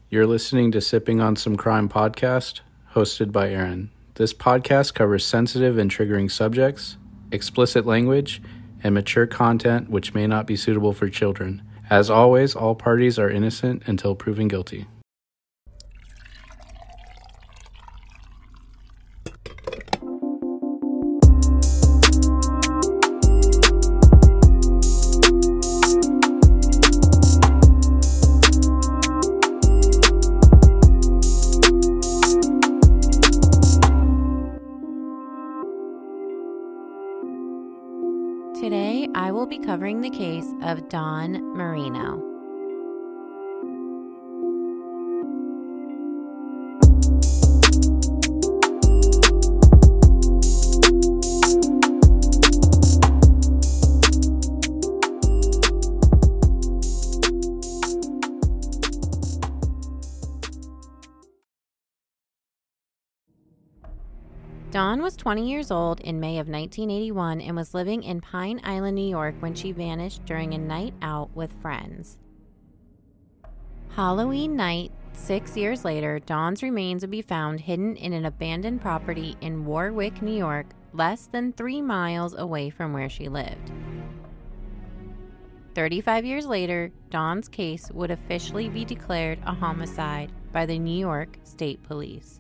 You're listening to Sipping on Some Crime podcast, hosted by Aaron. This podcast covers sensitive and triggering subjects, explicit language, and mature content which may not be suitable for children. As always, all parties are innocent until proven guilty. Today, I will be covering the case of Dawn Marino. Dawn was 20 years old in May of 1981 and was living in Pine Island, New York when she vanished during a night out with friends. Halloween night, 6 years later, Dawn's remains would be found hidden in an abandoned property in Warwick, New York, less than 3 miles away from where she lived. 35 years later, Dawn's case would officially be declared a homicide by the New York State Police.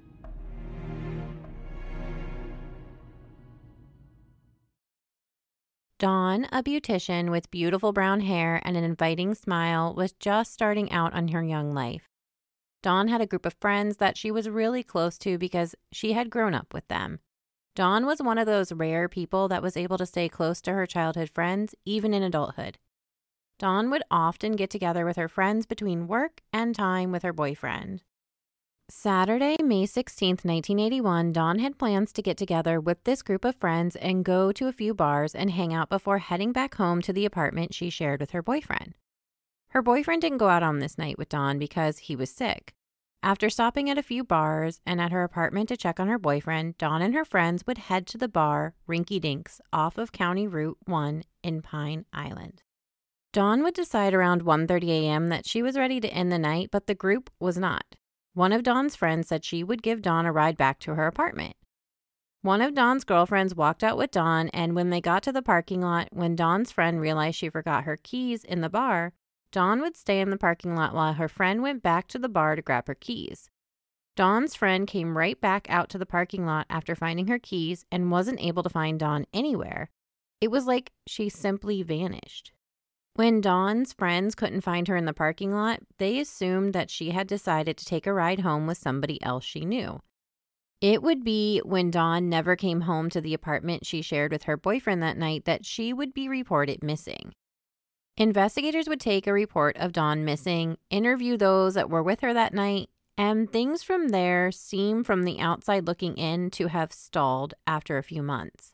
Dawn, a beautician with beautiful brown hair and an inviting smile, was just starting out on her young life. Dawn had a group of friends that she was really close to because she had grown up with them. Dawn was one of those rare people that was able to stay close to her childhood friends, even in adulthood. Dawn would often get together with her friends between work and time with her boyfriend. Saturday, May 16, 1981, Dawn had plans to get together with this group of friends and go to a few bars and hang out before heading back home to the apartment she shared with her boyfriend. Her boyfriend didn't go out on this night with Dawn because he was sick. After stopping at a few bars and at her apartment to check on her boyfriend, Dawn and her friends would head to the bar Rinky Dinks off of County Route 1 in Pine Island. Dawn would decide around 1:30 a.m. that she was ready to end the night, but the group was not. One of Dawn's friends said she would give Dawn a ride back to her apartment. One of Dawn's girlfriends walked out with Dawn, and when they got to the parking lot, when Dawn's friend realized she forgot her keys in the bar, Dawn would stay in the parking lot while her friend went back to the bar to grab her keys. Dawn's friend came right back out to the parking lot after finding her keys and wasn't able to find Dawn anywhere. It was like she simply vanished. When Dawn's friends couldn't find her in the parking lot, they assumed that she had decided to take a ride home with somebody else she knew. It would be when Dawn never came home to the apartment she shared with her boyfriend that night that she would be reported missing. Investigators would take a report of Dawn missing, interview those that were with her that night, and things from there seem from the outside looking in to have stalled after a few months.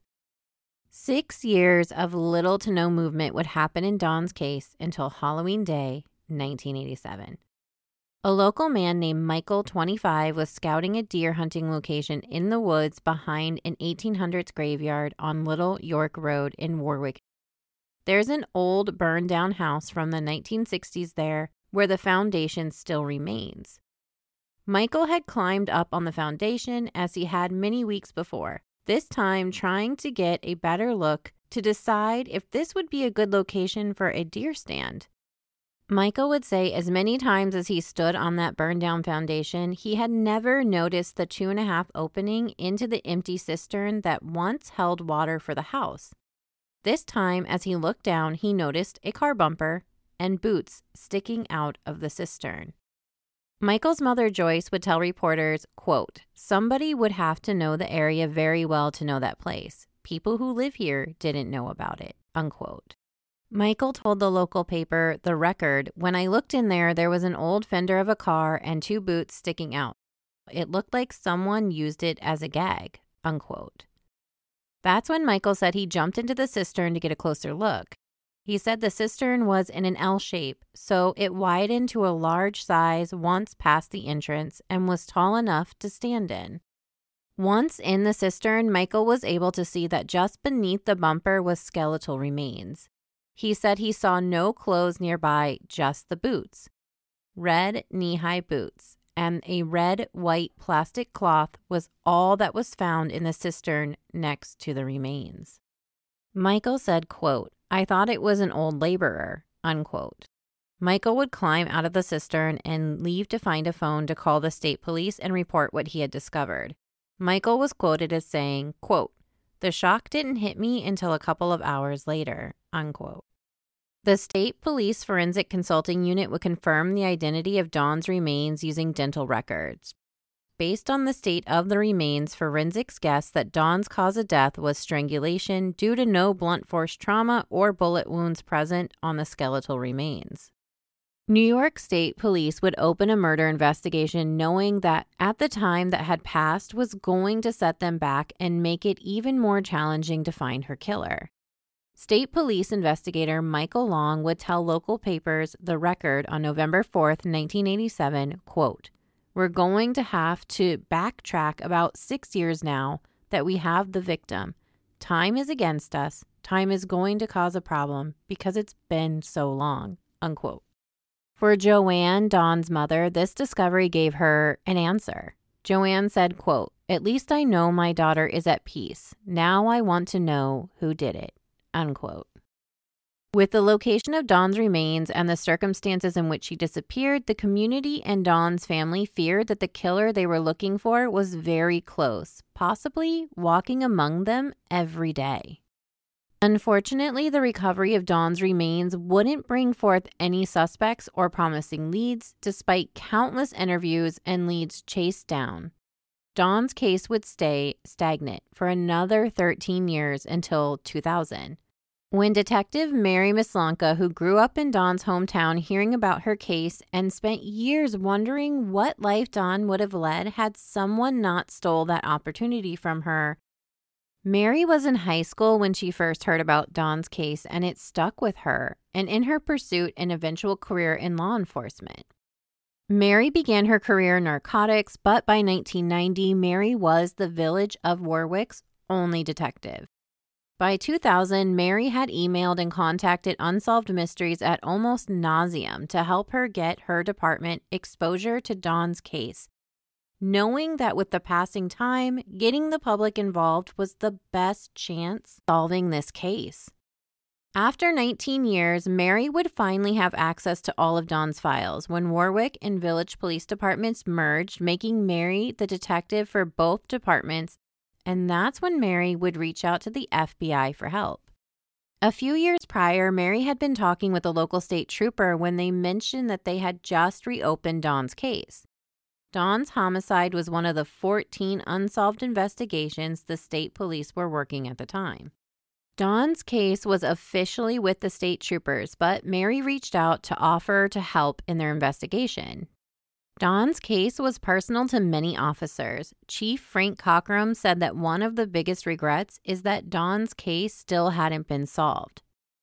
6 years of little to no movement would happen in Dawn's case until Halloween Day, 1987. A local man named Michael, 25, was scouting a deer hunting location in the woods behind an 1800s graveyard on Little York Road in Warwick. There's an old burned-down house from the 1960s there where the foundation still remains. Michael had climbed up on the foundation as he had many weeks before, this time trying to get a better look to decide if this would be a good location for a deer stand. Michael would say as many times as he stood on that burned-down foundation, he had never noticed the 2.5 opening into the empty cistern that once held water for the house. This time, as he looked down, he noticed a car bumper and boots sticking out of the cistern. Michael's mother, Joyce, would tell reporters, quote, "Somebody would have to know the area very well to know that place. People who live here didn't know about it," unquote. Michael told the local paper, The Record, "When I looked in there was an old fender of a car and 2 boots sticking out. It looked like someone used it as a gag," unquote. That's when Michael said he jumped into the cistern to get a closer look. He said the cistern was in an L shape, so it widened to a large size once past the entrance and was tall enough to stand in. Once in the cistern, Michael was able to see that just beneath the bumper was skeletal remains. He said he saw no clothes nearby, just the boots. red knee-high boots, and a red-white plastic cloth was all that was found in the cistern next to the remains. Michael said, quote, "I thought it was an old laborer," unquote. Michael would climb out of the cistern and leave to find a phone to call the state police and report what he had discovered. Michael was quoted as saying, quote, "The shock didn't hit me until a couple of hours later," unquote. The State Police Forensic Consulting Unit would confirm the identity of Dawn's remains using dental records. Based on the state of the remains, forensics guessed that Dawn's cause of death was strangulation due to no blunt force trauma or bullet wounds present on the skeletal remains. New York State Police would open a murder investigation knowing that at the time that had passed was going to set them back and make it even more challenging to find her killer. State Police investigator Michael Long would tell local papers The Record on November 4th, 1987, quote, "We're going to have to backtrack about 6 years now that we have the victim. Time is against us. Time is going to cause a problem because it's been so long," unquote. For Joanne, Dawn's mother, this discovery gave her an answer. Joanne said, quote, "At least I know my daughter is at peace. Now I want to know who did it," unquote. With the location of Dawn's remains and the circumstances in which she disappeared, the community and Dawn's family feared that the killer they were looking for was very close, possibly walking among them every day. Unfortunately, the recovery of Dawn's remains wouldn't bring forth any suspects or promising leads, despite countless interviews and leads chased down. Dawn's case would stay stagnant for another 13 years until 2000. When Detective Mary Mislanka, who grew up in Dawn's hometown, hearing about her case and spent years wondering what life Dawn would have led had someone not stole that opportunity from her. Mary was in high school when she first heard about Dawn's case, and it stuck with her and in her pursuit and eventual career in law enforcement. Mary began her career in narcotics, but by 1990, Mary was the village of Warwick's only detective. By 2000, Mary had emailed and contacted Unsolved Mysteries at almost nauseam to help her get her department exposure to Dawn's case, knowing that with the passing time, getting the public involved was the best chance solving this case. After 19 years, Mary would finally have access to all of Dawn's files when Warwick and Village Police Departments merged, making Mary the detective for both departments, and that's when Mary would reach out to the FBI for help. A few years prior, Mary had been talking with a local state trooper when they mentioned that they had just reopened Dawn's case. Dawn's homicide was one of the 14 unsolved investigations the state police were working at the time. Dawn's case was officially with the state troopers, but Mary reached out to offer to help in their investigation. Dawn's case was personal to many officers. Chief Frank Cockrum said that one of the biggest regrets is that Dawn's case still hadn't been solved.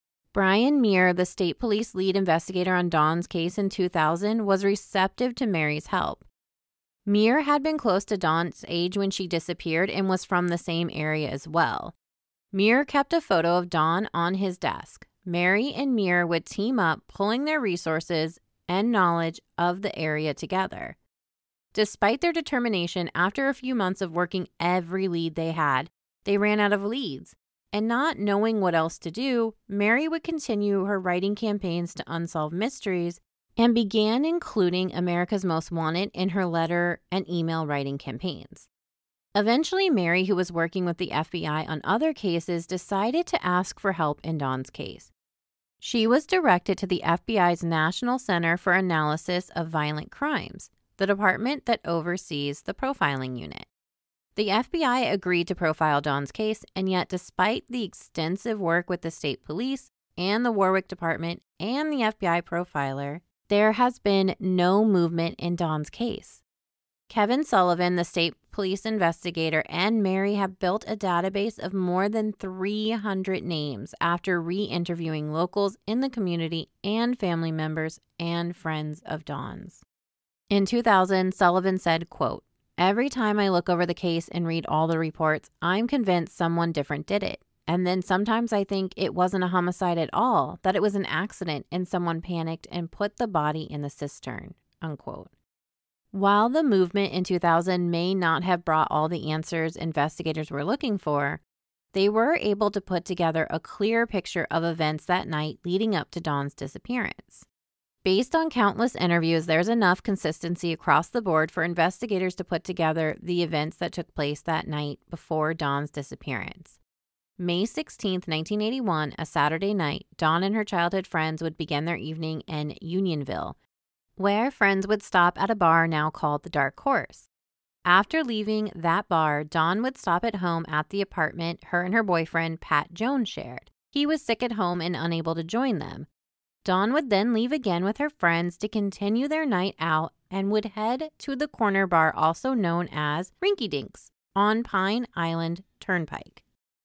Brian Muir, the state police lead investigator on Dawn's case in 2000, was receptive to Mary's help. Muir had been close to Dawn's age when she disappeared and was from the same area as well. Muir kept a photo of Dawn on his desk. Mary and Muir would team up, pulling their resources and knowledge of the area together. Despite their determination, after a few months of working every lead they had, they ran out of leads. And not knowing what else to do, Mary would continue her writing campaigns to unsolve mysteries and began including America's Most Wanted in her letter and email writing campaigns. Eventually, Mary, who was working with the FBI on other cases, decided to ask for help in Dawn's case. She was directed to the FBI's National Center for Analysis of Violent Crimes, the department that oversees the profiling unit. The FBI agreed to profile Dawn's case, and yet despite the extensive work with the state police and the Warwick Department and the FBI profiler, there has been no movement in Dawn's case. Kevin Sullivan, the state police investigator, and Mary have built a database of more than 300 names after re-interviewing locals in the community and family members and friends of Dawn's. In 2000, Sullivan said, quote, "Every time I look over the case and read all the reports, I'm convinced someone different did it. And then sometimes I think it wasn't a homicide at all, that it was an accident and someone panicked and put the body in the cistern, unquote. While the movement in 2000 may not have brought all the answers investigators were looking for, they were able to put together a clear picture of events that night leading up to Dawn's disappearance. Based on countless interviews, there's enough consistency across the board for investigators to put together the events that took place that night before Dawn's disappearance. May 16, 1981, a Saturday night, Dawn and her childhood friends would begin their evening in Unionville, where friends would stop at a bar now called the Dark Horse. After leaving that bar, Dawn would stop at home at the apartment her and her boyfriend, Pat Jones, shared. He was sick at home and unable to join them. Dawn would then leave again with her friends to continue their night out and would head to the corner bar also known as Rinky Dinks on Pine Island Turnpike.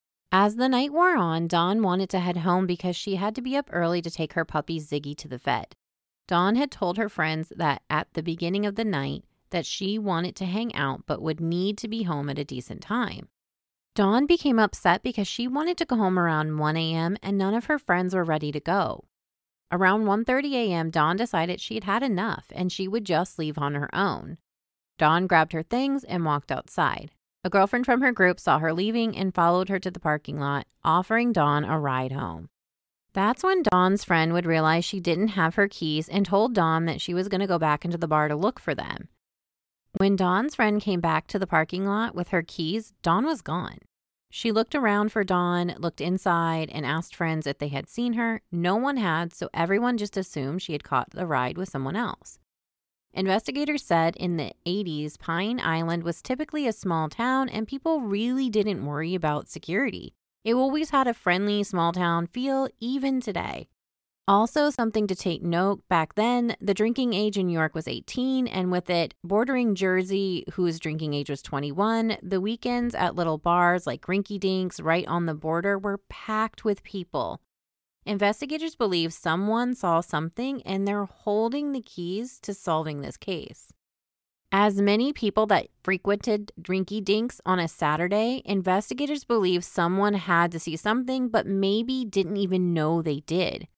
As the night wore on, Dawn wanted to head home because she had to be up early to take her puppy Ziggy to the vet. Dawn had told her friends that at the beginning of the night that she wanted to hang out but would need to be home at a decent time. Dawn became upset because she wanted to go home around 1 a.m. and none of her friends were ready to go. Around 1:30 a.m., Dawn decided she'd had enough and she would just leave on her own. Dawn grabbed her things and walked outside. A girlfriend from her group saw her leaving and followed her to the parking lot, offering Dawn a ride home. That's when Dawn's friend would realize she didn't have her keys and told Dawn that she was going to go back into the bar to look for them. When Dawn's friend came back to the parking lot with her keys, Dawn was gone. She looked around for Dawn, looked inside, and asked friends if they had seen her. No one had, so everyone just assumed she had caught the ride with someone else. Investigators said in the 80s, Pine Island was typically a small town and people really didn't worry about security. It always had a friendly small town feel even today. Also, something to take note, back then, the drinking age in New York was 18, and with it bordering Jersey, whose drinking age was 21, the weekends at little bars like Rinky Dinks right on the border were packed with people. Investigators believe someone saw something and they're holding the keys to solving this case. As many people that frequented Rinky Dinks on a Saturday, investigators believe someone had to see something but maybe didn't even know they did.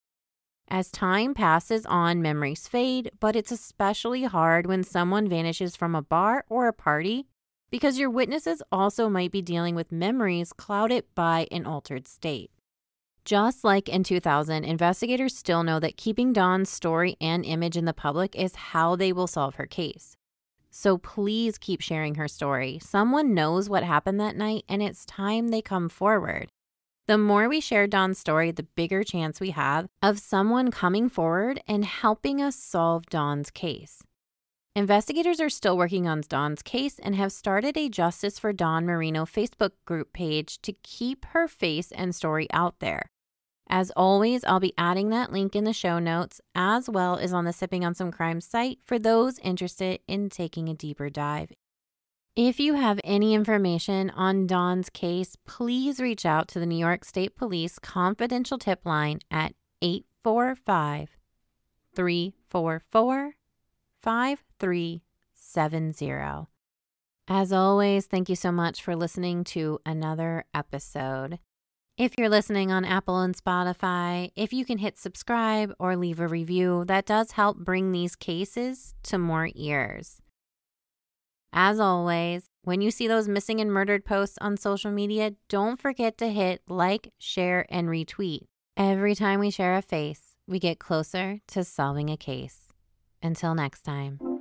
As time passes on, memories fade, but it's especially hard when someone vanishes from a bar or a party because your witnesses also might be dealing with memories clouded by an altered state. Just like in 2000, investigators still know that keeping Dawn's story and image in the public is how they will solve her case. So please keep sharing her story. Someone knows what happened that night, and it's time they come forward. The more we share Dawn's story, the bigger chance we have of someone coming forward and helping us solve Dawn's case. Investigators are still working on Dawn's case and have started a Justice for Dawn Marino Facebook group page to keep her face and story out there. As always, I'll be adding that link in the show notes, as well as on the Sipping on Some Crime site for those interested in taking a deeper dive. If you have any information on Dawn's case, please reach out to the New York State Police confidential tip line at 845-344-5370. As always, thank you so much for listening to another episode. If you're listening on Apple and Spotify, if you can hit subscribe or leave a review, that does help bring these cases to more ears. As always, when you see those missing and murdered posts on social media, don't forget to hit like, share, and retweet. Every time we share a face, we get closer to solving a case. Until next time.